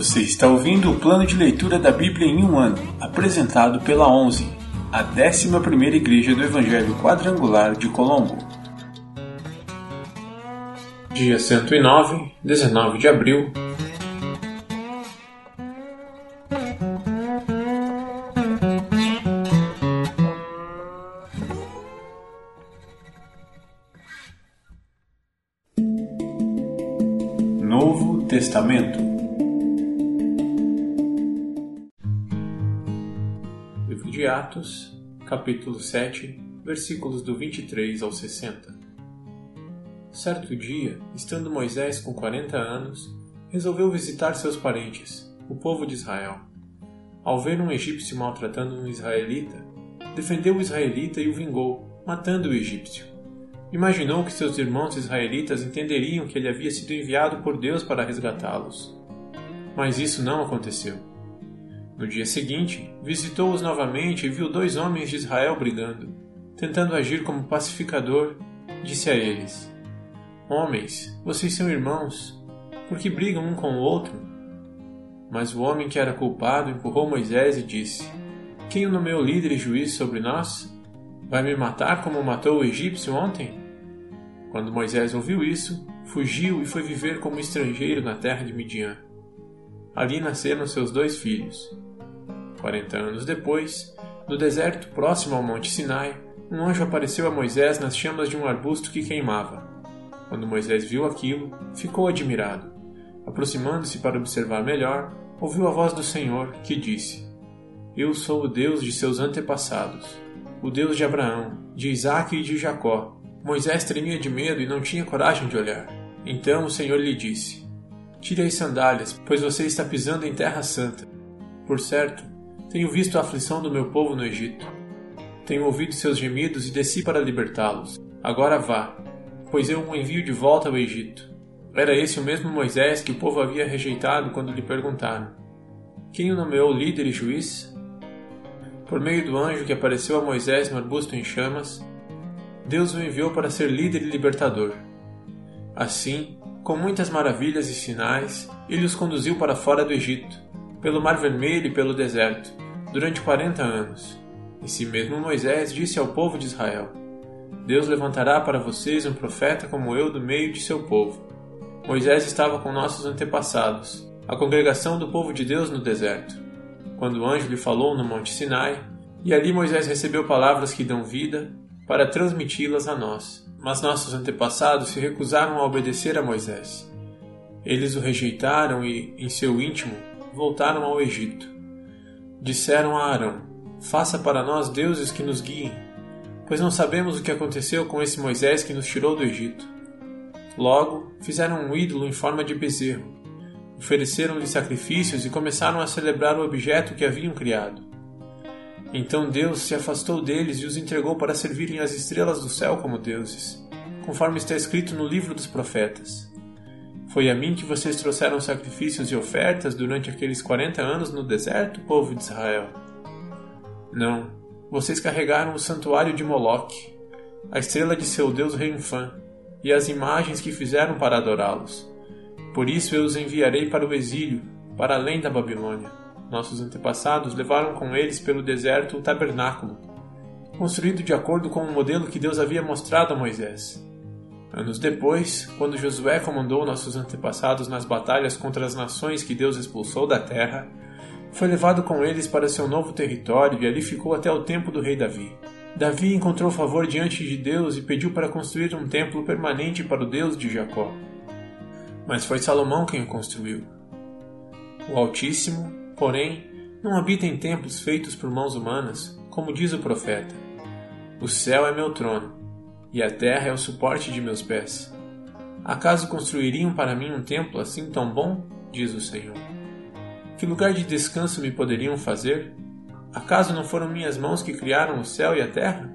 Você está ouvindo o plano de leitura da Bíblia em um ano, apresentado pela 11, a 11ª Igreja do Evangelho Quadrangular de Colombo. Dia 109, 19 de abril. Novo Testamento. Livro de Atos, capítulo 7, versículos do 23 ao 60. Certo dia, estando Moisés com 40 anos, resolveu visitar seus parentes, o povo de Israel. Ao ver um egípcio maltratando um israelita, defendeu o israelita e o vingou, matando o egípcio. Imaginou que seus irmãos israelitas entenderiam que ele havia sido enviado por Deus para resgatá-los. Mas isso não aconteceu. No dia seguinte, visitou-os novamente e viu 2 homens de Israel brigando. Tentando agir como pacificador, disse a eles: Homens, vocês são irmãos, por que brigam um com o outro? Mas o homem que era culpado empurrou Moisés e disse: Quem o nomeou líder e juiz sobre nós? Vai me matar como matou o egípcio ontem? Quando Moisés ouviu isso, fugiu e foi viver como estrangeiro na terra de Midian. Ali nasceram seus 2 filhos. 40 anos depois, no deserto próximo ao Monte Sinai, um anjo apareceu a Moisés nas chamas de um arbusto que queimava. Quando Moisés viu aquilo, ficou admirado. Aproximando-se para observar melhor, ouviu a voz do Senhor, que disse: Eu sou o Deus de seus antepassados, o Deus de Abraão, de Isaque e de Jacó. Moisés tremia de medo e não tinha coragem de olhar. Então o Senhor lhe disse: Tire as sandálias, pois você está pisando em terra santa. Por certo, tenho visto a aflição do meu povo no Egito. Tenho ouvido seus gemidos e desci para libertá-los. Agora vá, pois eu o envio de volta ao Egito. Era esse o mesmo Moisés que o povo havia rejeitado quando lhe perguntaram: Quem o nomeou líder e juiz? Por meio do anjo que apareceu a Moisés no arbusto em chamas, Deus o enviou para ser líder e libertador. Assim, com muitas maravilhas e sinais, ele os conduziu para fora do Egito, pelo Mar Vermelho e pelo deserto, durante 40 anos. Esse mesmo Moisés disse ao povo de Israel: Deus levantará para vocês um profeta como eu do meio de seu povo. Moisés estava com nossos antepassados, a congregação do povo de Deus no deserto, quando o anjo lhe falou no Monte Sinai, e ali Moisés recebeu palavras que dão vida, para transmiti-las a nós. Mas nossos antepassados se recusaram a obedecer a Moisés. Eles o rejeitaram e, em seu íntimo, voltaram ao Egito. Disseram a Arão: Faça para nós deuses que nos guiem, pois não sabemos o que aconteceu com esse Moisés que nos tirou do Egito. Logo, fizeram um ídolo em forma de bezerro, ofereceram-lhe sacrifícios e começaram a celebrar o objeto que haviam criado. Então Deus se afastou deles e os entregou para servirem as estrelas do céu como deuses, conforme está escrito no livro dos profetas. Foi a mim que vocês trouxeram sacrifícios e ofertas durante aqueles 40 anos no deserto, povo de Israel? Não, vocês carregaram o santuário de Moloque, a estrela de seu deus Renfã, e as imagens que fizeram para adorá-los. Por isso eu os enviarei para o exílio, para além da Babilônia. Nossos antepassados levaram com eles pelo deserto o tabernáculo, construído de acordo com o modelo que Deus havia mostrado a Moisés. Anos depois, quando Josué comandou nossos antepassados nas batalhas contra as nações que Deus expulsou da terra, foi levado com eles para seu novo território e ali ficou até o tempo do rei Davi. Davi encontrou favor diante de Deus e pediu para construir um templo permanente para o Deus de Jacó. Mas foi Salomão quem o construiu. O Altíssimo, porém, não habita em templos feitos por mãos humanas, como diz o profeta: O céu é meu trono, e a terra é o suporte de meus pés. Acaso construiriam para mim um templo assim tão bom? Diz o Senhor. Que lugar de descanso me poderiam fazer? Acaso não foram minhas mãos que criaram o céu e a terra?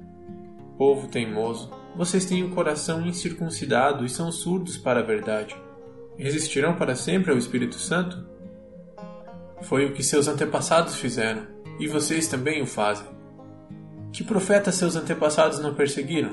Povo teimoso, vocês têm o coração incircuncidado e são surdos para a verdade. Resistirão para sempre ao Espírito Santo? Foi o que seus antepassados fizeram, e vocês também o fazem. Que profetas seus antepassados não perseguiram?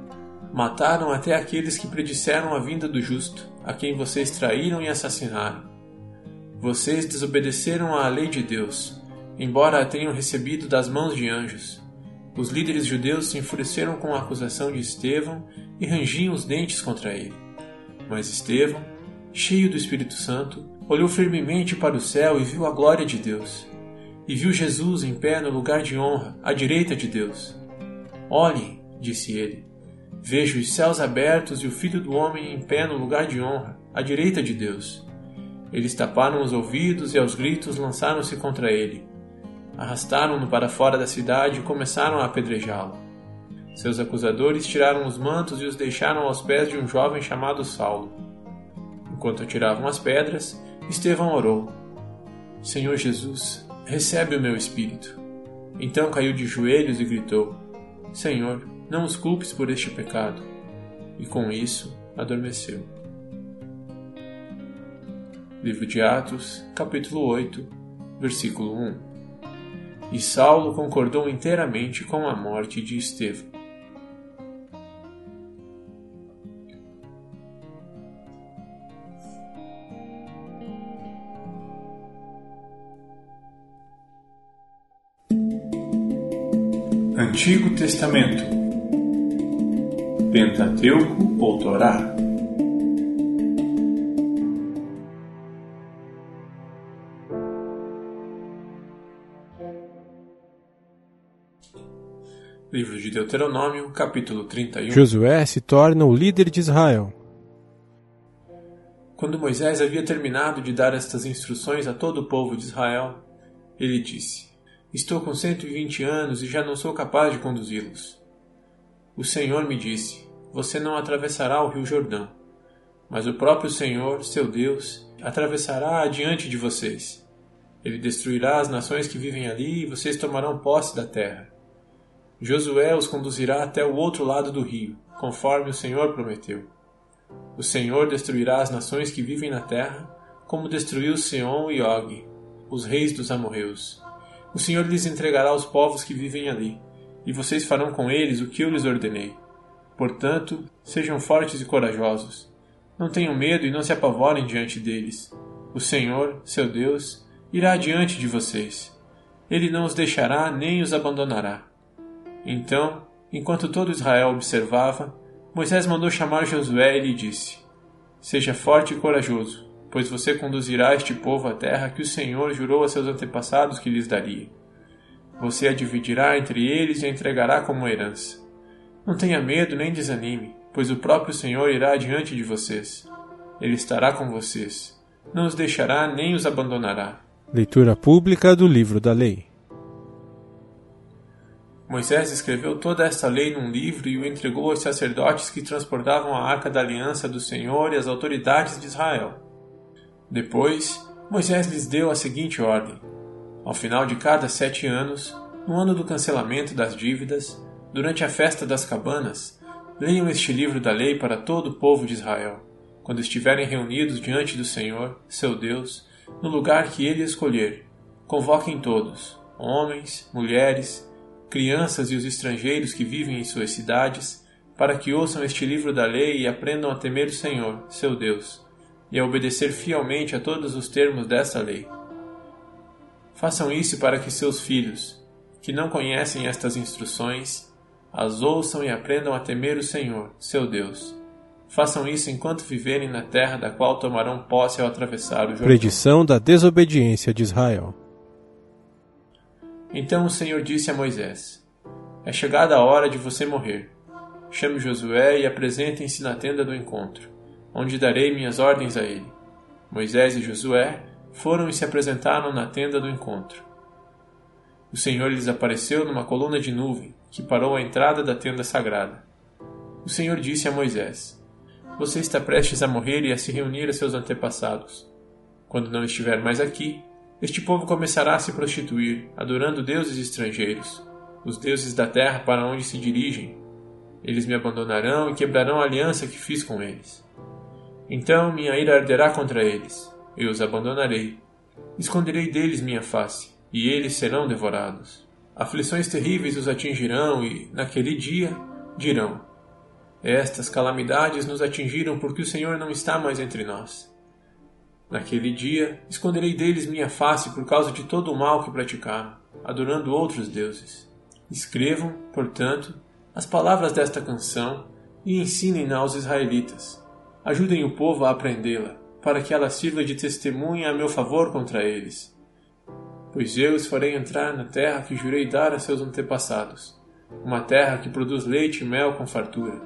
Mataram até aqueles que predisseram a vinda do justo, a quem vocês traíram e assassinaram. Vocês desobedeceram à lei de Deus, embora a tenham recebido das mãos de anjos. Os líderes judeus se enfureceram com a acusação de Estevão e rangiam os dentes contra ele. Mas Estevão, cheio do Espírito Santo, olhou firmemente para o céu e viu a glória de Deus. E viu Jesus em pé no lugar de honra, à direita de Deus. Olhem, disse ele, vejo os céus abertos e o Filho do Homem em pé no lugar de honra, à direita de Deus. Eles taparam os ouvidos e aos gritos lançaram-se contra ele. Arrastaram-no para fora da cidade e começaram a apedrejá-lo. Seus acusadores tiraram os mantos e os deixaram aos pés de um jovem chamado Saulo. Enquanto atiravam as pedras, Estevão orou: Senhor Jesus, recebe o meu espírito. Então caiu de joelhos e gritou: Senhor, não os culpes por este pecado. E com isso adormeceu. Livro de Atos, capítulo 8, versículo 1. E Saulo concordou inteiramente com a morte de Estevão. Antigo Testamento, Pentateuco ou Torá. Livro de Deuteronômio, capítulo 31. Josué se torna o líder de Israel. Quando Moisés havia terminado de dar estas instruções a todo o povo de Israel, ele disse: Estou com 120 anos e já não sou capaz de conduzi-los. O Senhor me disse: Você não atravessará o rio Jordão, mas o próprio Senhor, seu Deus, atravessará adiante de vocês. Ele destruirá as nações que vivem ali e vocês tomarão posse da terra. Josué os conduzirá até o outro lado do rio, conforme o Senhor prometeu. O Senhor destruirá as nações que vivem na terra, como destruiu Seom e Og, os reis dos amorreus. O Senhor lhes entregará os povos que vivem ali, e vocês farão com eles o que eu lhes ordenei. Portanto, sejam fortes e corajosos. Não tenham medo e não se apavorem diante deles. O Senhor, seu Deus, irá adiante de vocês. Ele não os deixará nem os abandonará. Então, enquanto todo Israel observava, Moisés mandou chamar Josué e lhe disse: Seja forte e corajoso, pois você conduzirá este povo à terra que o Senhor jurou a seus antepassados que lhes daria. Você a dividirá entre eles e a entregará como herança. Não tenha medo nem desanime, pois o próprio Senhor irá adiante de vocês. Ele estará com vocês. Não os deixará nem os abandonará. Leitura pública do Livro da Lei. Moisés escreveu toda esta lei num livro e o entregou aos sacerdotes que transportavam a arca da aliança do Senhor e às autoridades de Israel. Depois, Moisés lhes deu a seguinte ordem: ao final de cada 7 anos, no ano do cancelamento das dívidas, durante a festa das cabanas, leiam este livro da lei para todo o povo de Israel, quando estiverem reunidos diante do Senhor, seu Deus, no lugar que ele escolher. Convoquem todos, homens, mulheres, crianças e os estrangeiros que vivem em suas cidades, para que ouçam este livro da lei e aprendam a temer o Senhor, seu Deus, e a obedecer fielmente a todos os termos desta lei. Façam isso para que seus filhos, que não conhecem estas instruções, as ouçam e aprendam a temer o Senhor, seu Deus. Façam isso enquanto viverem na terra da qual tomarão posse ao atravessar o Jordão. Predição da desobediência de Israel. Então o Senhor disse a Moisés: É chegada a hora de você morrer. Chame Josué e apresentem-se na tenda do encontro, onde darei minhas ordens a ele. Moisés e Josué foram e se apresentaram na tenda do encontro. O Senhor lhes apareceu numa coluna de nuvem, que parou à entrada da tenda sagrada. O Senhor disse a Moisés: Você está prestes a morrer e a se reunir a seus antepassados. Quando não estiver mais aqui, este povo começará a se prostituir, adorando deuses estrangeiros, os deuses da terra para onde se dirigem. Eles me abandonarão e quebrarão a aliança que fiz com eles. Então minha ira arderá contra eles. Eu os abandonarei. Esconderei deles minha face, e eles serão devorados. Aflições terríveis os atingirão e, naquele dia, dirão: Estas calamidades nos atingiram porque o Senhor não está mais entre nós. Naquele dia, esconderei deles minha face por causa de todo o mal que praticaram, adorando outros deuses. Escrevam, portanto, as palavras desta canção e ensinem-na aos israelitas. Ajudem o povo a aprendê-la, para que ela sirva de testemunha a meu favor contra eles. Pois eu os farei entrar na terra que jurei dar a seus antepassados, uma terra que produz leite e mel com fartura.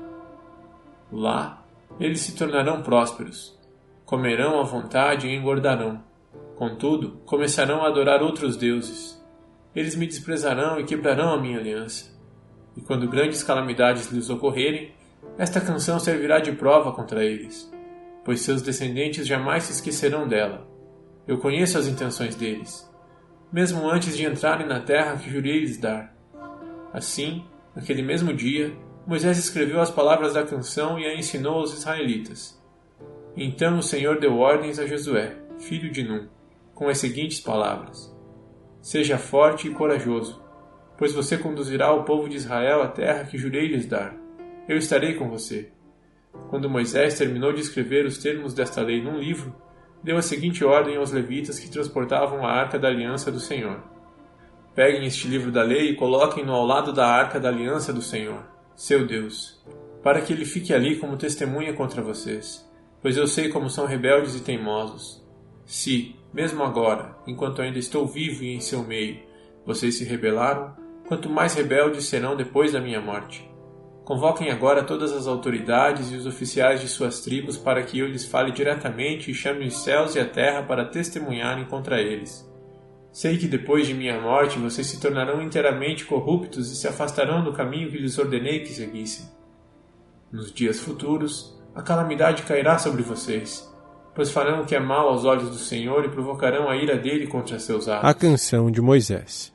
Lá, eles se tornarão prósperos, comerão à vontade e engordarão. Contudo, começarão a adorar outros deuses. Eles me desprezarão e quebrarão a minha aliança. E quando grandes calamidades lhes ocorrerem, esta canção servirá de prova contra eles, pois seus descendentes jamais se esquecerão dela. Eu conheço as intenções deles, mesmo antes de entrarem na terra que jurei lhes dar. Assim, naquele mesmo dia, Moisés escreveu as palavras da canção e a ensinou aos israelitas. Então o Senhor deu ordens a Josué, filho de Num, com as seguintes palavras: Seja forte e corajoso, pois você conduzirá o povo de Israel à terra que jurei lhes dar. Eu estarei com você. Quando Moisés terminou de escrever os termos desta lei num livro, deu a seguinte ordem aos levitas que transportavam a arca da aliança do Senhor: Peguem este livro da lei e coloquem-no ao lado da arca da aliança do Senhor, seu Deus, para que ele fique ali como testemunha contra vocês, pois eu sei como são rebeldes e teimosos. Se, mesmo agora, enquanto ainda estou vivo e em seu meio, vocês se rebelaram, quanto mais rebeldes serão depois da minha morte. Convoquem agora todas as autoridades e os oficiais de suas tribos para que eu lhes fale diretamente e chame os céus e a terra para testemunharem contra eles. Sei que depois de minha morte vocês se tornarão inteiramente corruptos e se afastarão do caminho que lhes ordenei que seguissem. Nos dias futuros, a calamidade cairá sobre vocês, pois farão o que é mal aos olhos do Senhor e provocarão a ira dele contra seus atos. A canção de Moisés.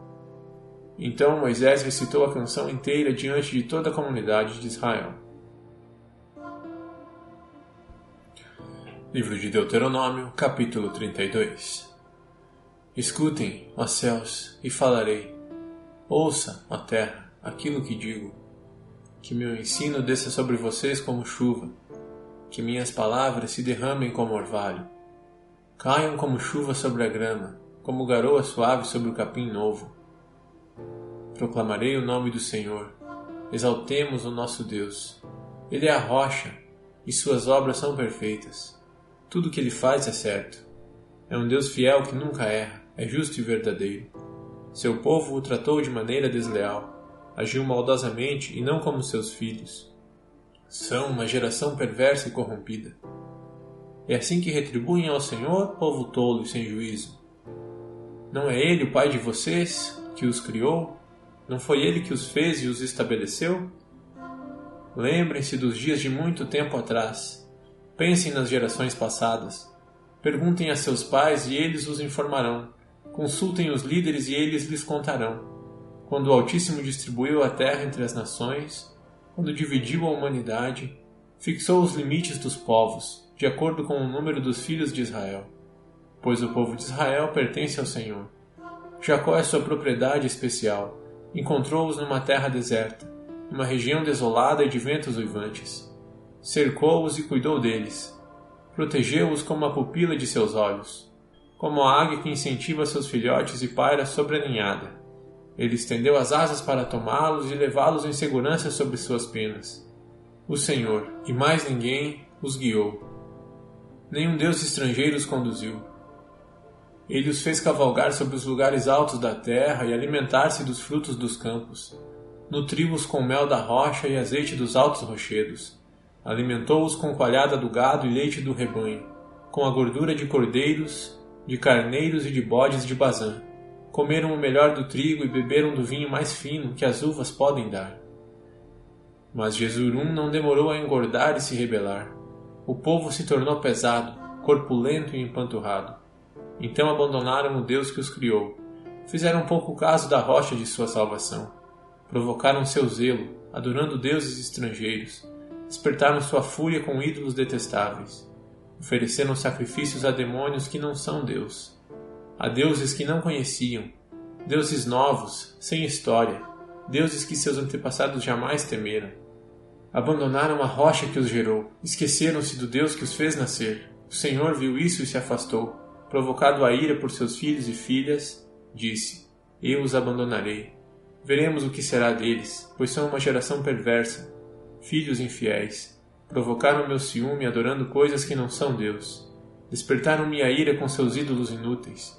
Então Moisés recitou a canção inteira diante de toda a comunidade de Israel. Livro de Deuteronômio, capítulo 32. Escutem, ó céus, e falarei. Ouça, ó terra, aquilo que digo. Que meu ensino desça sobre vocês como chuva, que minhas palavras se derramem como orvalho. Caiam como chuva sobre a grama, como garoa suave sobre o capim novo. Proclamarei o nome do Senhor. Exaltemos o nosso Deus. Ele é a rocha, e suas obras são perfeitas. Tudo o que ele faz é certo. É um Deus fiel que nunca erra, é justo e verdadeiro. Seu povo o tratou de maneira desleal, agiu maldosamente e não como seus filhos. São uma geração perversa e corrompida. É assim que retribuem ao Senhor, povo tolo e sem juízo. Não é Ele o Pai de vocês, que os criou? Não foi Ele que os fez e os estabeleceu? Lembrem-se dos dias de muito tempo atrás. Pensem nas gerações passadas. Perguntem a seus pais e eles os informarão. Consultem os líderes e eles lhes contarão. Quando o Altíssimo distribuiu a terra entre as nações, quando dividiu a humanidade, fixou os limites dos povos, de acordo com o número dos filhos de Israel. Pois o povo de Israel pertence ao Senhor. Jacó é sua propriedade especial. Encontrou-os numa terra deserta, numa região desolada e de ventos uivantes. Cercou-os e cuidou deles. Protegeu-os como a pupila de seus olhos, como a águia que incentiva seus filhotes e paira sobre a ninhada. Ele estendeu as asas para tomá-los e levá-los em segurança sobre suas penas. O Senhor, e mais ninguém, os guiou. Nenhum deus estrangeiro os conduziu. Ele os fez cavalgar sobre os lugares altos da terra e alimentar-se dos frutos dos campos. Nutriu-os com mel da rocha e azeite dos altos rochedos. Alimentou-os com coalhada do gado e leite do rebanho, com a gordura de cordeiros, de carneiros e de bodes de Bazã. Comeram o melhor do trigo e beberam do vinho mais fino que as uvas podem dar. Mas Jesurum não demorou a engordar e se rebelar. O povo se tornou pesado, corpulento e empanturrado. Então abandonaram o Deus que os criou. Fizeram pouco caso da rocha de sua salvação. Provocaram seu zelo, adorando deuses estrangeiros. Despertaram sua fúria com ídolos detestáveis. Ofereceram sacrifícios a demônios que não são Deus. A deuses que não conheciam. Deuses novos, sem história. Deuses que seus antepassados jamais temeram. Abandonaram a rocha que os gerou. Esqueceram-se do Deus que os fez nascer. O Senhor viu isso e se afastou. Provocado a ira por seus filhos e filhas, disse: Eu os abandonarei. Veremos o que será deles, pois são uma geração perversa, filhos infiéis. Provocaram meu ciúme adorando coisas que não são Deus. Despertaram minha ira com seus ídolos inúteis.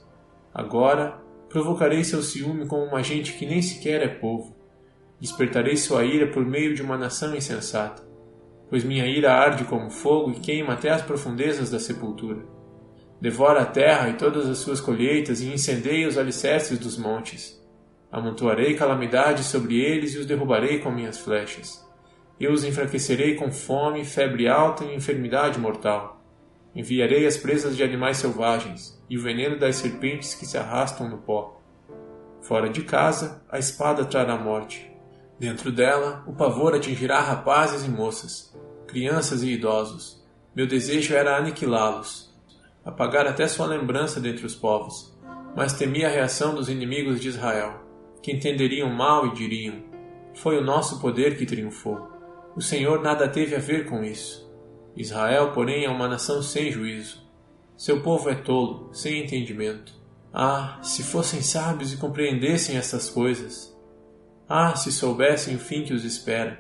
Agora provocarei seu ciúme com uma gente que nem sequer é povo. Despertarei sua ira por meio de uma nação insensata, pois minha ira arde como fogo e queima até as profundezas da sepultura. Devora a terra e todas as suas colheitas e incendeia os alicerces dos montes. Amontoarei calamidades sobre eles e os derrubarei com minhas flechas. Eu os enfraquecerei com fome, febre alta e enfermidade mortal. Enviarei as presas de animais selvagens e o veneno das serpentes que se arrastam no pó. Fora de casa, a espada trará morte. Dentro dela, o pavor atingirá rapazes e moças, crianças e idosos. Meu desejo era aniquilá-los, apagar até sua lembrança dentre os povos. Mas temi a reação dos inimigos de Israel, que entenderiam mal e diriam: Foi o nosso poder que triunfou. O Senhor nada teve a ver com isso. Israel, porém, é uma nação sem juízo. Seu povo é tolo, sem entendimento. Ah, se fossem sábios e compreendessem estas coisas! Ah, se soubessem o fim que os espera!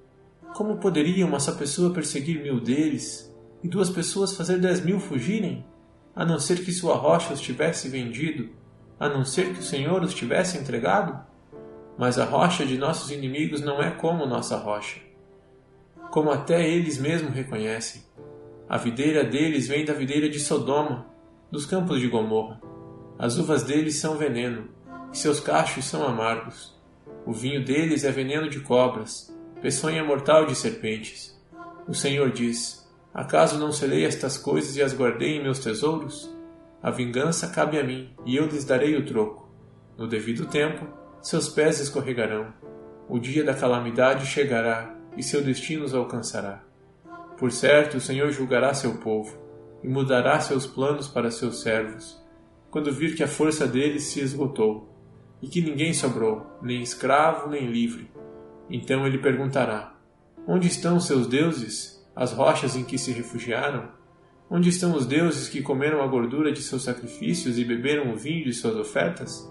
Como poderia uma só pessoa perseguir 1000 deles, e 2 pessoas fazer 10.000 fugirem? A não ser que sua rocha os tivesse vendido, a não ser que o Senhor os tivesse entregado? Mas a rocha de nossos inimigos não é como nossa rocha, como até eles mesmos reconhecem. A videira deles vem da videira de Sodoma, dos campos de Gomorra. As uvas deles são veneno, e seus cachos são amargos. O vinho deles é veneno de cobras, peçonha mortal de serpentes. O Senhor diz: Acaso não selei estas coisas e as guardei em meus tesouros? A vingança cabe a mim, e eu lhes darei o troco. No devido tempo, seus pés escorregarão. O dia da calamidade chegará, e seu destino os alcançará. Por certo, o Senhor julgará seu povo, e mudará seus planos para seus servos, quando vir que a força deles se esgotou, e que ninguém sobrou, nem escravo, nem livre. Então ele perguntará: Onde estão seus deuses, as rochas em que se refugiaram? Onde estão os deuses que comeram a gordura de seus sacrifícios e beberam o vinho de suas ofertas?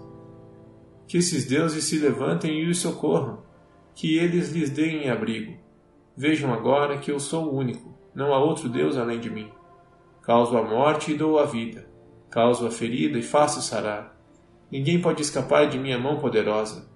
Que esses deuses se levantem e os socorram, que eles lhes deem abrigo. Vejam agora que eu sou o único, não há outro Deus além de mim. Causo a morte e dou a vida, causo a ferida e faço sarar. Ninguém pode escapar de minha mão poderosa.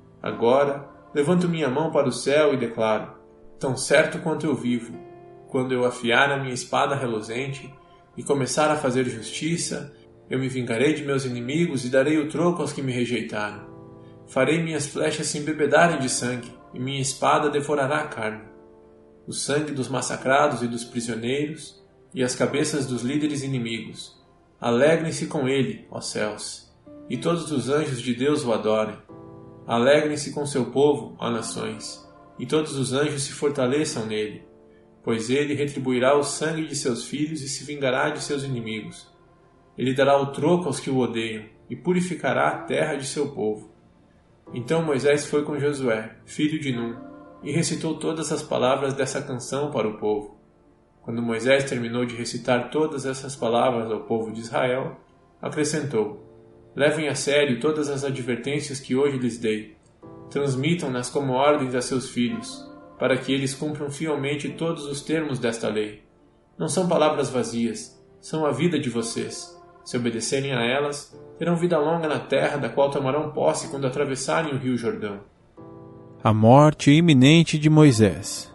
Agora, levanto minha mão para o céu e declaro: Tão certo quanto eu vivo, quando eu afiar a minha espada reluzente e começar a fazer justiça, eu me vingarei de meus inimigos e darei o troco aos que me rejeitaram. Farei minhas flechas se embebedarem de sangue, e minha espada devorará a carne. O sangue dos massacrados e dos prisioneiros, e as cabeças dos líderes inimigos. Alegrem-se com ele, ó céus, e todos os anjos de Deus o adorem. Alegrem-se com seu povo, ó nações, e todos os anjos se fortaleçam nele, pois ele retribuirá o sangue de seus filhos e se vingará de seus inimigos. Ele dará o troco aos que o odeiam, e purificará a terra de seu povo. Então Moisés foi com Josué, filho de Num, e recitou todas as palavras dessa canção para o povo. Quando Moisés terminou de recitar todas essas palavras ao povo de Israel, acrescentou: Levem a sério todas as advertências que hoje lhes dei. Transmitam-nas como ordens a seus filhos, para que eles cumpram fielmente todos os termos desta lei. Não são palavras vazias, são a vida de vocês. Se obedecerem a elas, terão vida longa na terra da qual tomarão posse quando atravessarem o rio Jordão. A morte iminente de Moisés.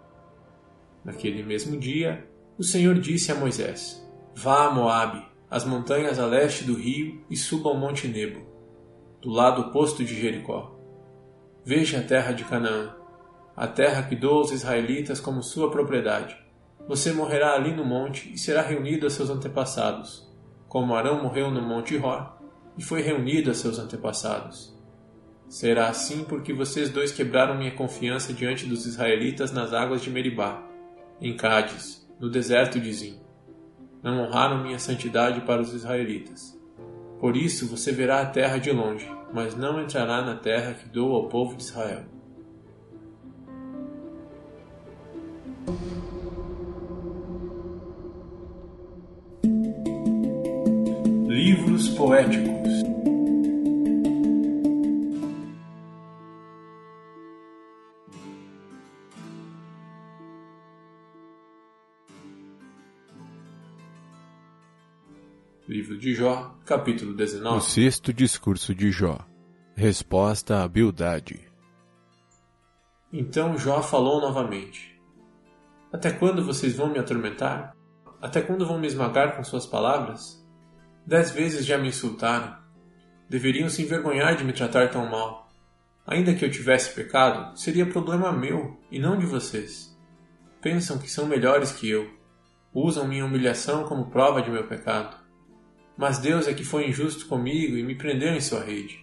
Naquele mesmo dia, o Senhor disse a Moisés: Vá a Moabe, às montanhas a leste do rio, e suba ao Monte Nebo, do lado oposto de Jericó. Veja a terra de Canaã, a terra que dou aos israelitas como sua propriedade. Você morrerá ali no monte e será reunido a seus antepassados, como Arão morreu no Monte Hor e foi reunido a seus antepassados. Será assim porque vocês dois quebraram minha confiança diante dos israelitas nas águas de Meribá, em Cádiz, no deserto de Zim. Não honraram minha santidade para os israelitas. Por isso você verá a terra de longe, mas não entrará na terra que dou ao povo de Israel. Livros poéticos. Livro de Jó, capítulo 19. O sexto discurso de Jó. Resposta à Bildade. Então Jó falou novamente. Até quando vocês vão me atormentar? Até quando vão me esmagar com suas palavras? 10 vezes já me insultaram. Deveriam se envergonhar de me tratar tão mal. Ainda que eu tivesse pecado, seria problema meu e não de vocês. Pensam que são melhores que eu. Usam minha humilhação como prova de meu pecado. Mas Deus é que foi injusto comigo e me prendeu em sua rede.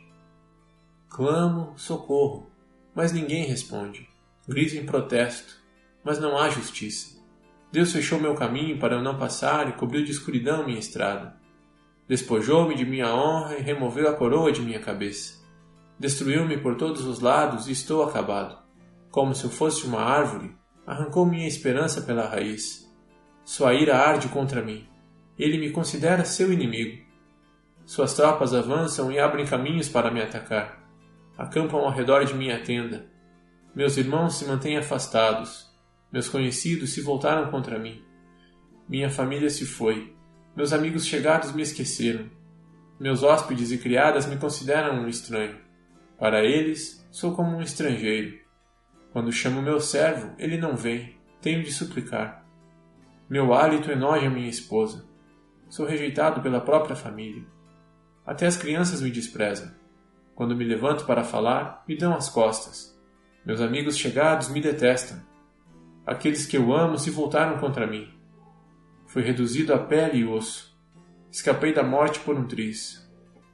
Clamo, socorro, mas ninguém responde. Grito em protesto, mas não há justiça. Deus fechou meu caminho para eu não passar e cobriu de escuridão minha estrada. Despojou-me de minha honra e removeu a coroa de minha cabeça. Destruiu-me por todos os lados e estou acabado. Como se eu fosse uma árvore, arrancou minha esperança pela raiz. Sua ira arde contra mim. Ele me considera seu inimigo. Suas tropas avançam e abrem caminhos para me atacar. Acampam ao redor de minha tenda. Meus irmãos se mantêm afastados. Meus conhecidos se voltaram contra mim. Minha família se foi. Meus amigos chegados me esqueceram. Meus hóspedes e criadas me consideram um estranho. Para eles, sou como um estrangeiro. Quando chamo meu servo, ele não vem. Tenho de suplicar. Meu hálito enoja minha esposa. Sou rejeitado pela própria família. Até as crianças me desprezam. Quando me levanto para falar, me dão as costas. Meus amigos chegados me detestam. Aqueles que eu amo se voltaram contra mim. Fui reduzido a pele e osso. Escapei da morte por um triz.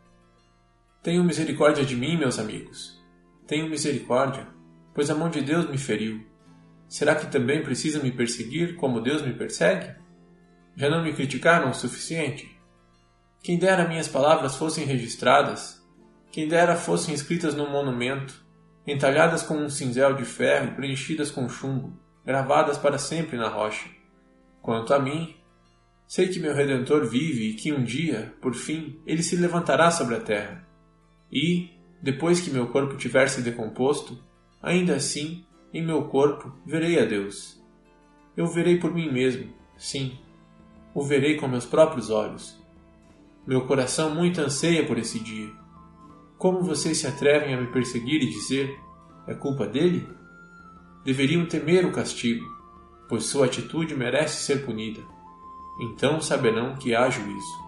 Tenham misericórdia de mim, meus amigos. Tenham misericórdia, pois a mão de Deus me feriu. Será que também precisam me perseguir como Deus me persegue? Já não me criticaram o suficiente? Quem dera minhas palavras fossem registradas, quem dera fossem escritas num monumento, entalhadas com um cinzel de ferro e preenchidas com chumbo, gravadas para sempre na rocha. Quanto a mim, sei que meu Redentor vive e que um dia, por fim, ele se levantará sobre a terra. E, depois que meu corpo tiver se decomposto, ainda assim, em meu corpo, verei a Deus. Eu verei por mim mesmo, sim. O verei com meus próprios olhos. Meu coração muito anseia por esse dia. Como vocês se atrevem a me perseguir e dizer, é culpa dele? Deveriam temer o castigo, pois sua atitude merece ser punida. Então saberão que há juízo.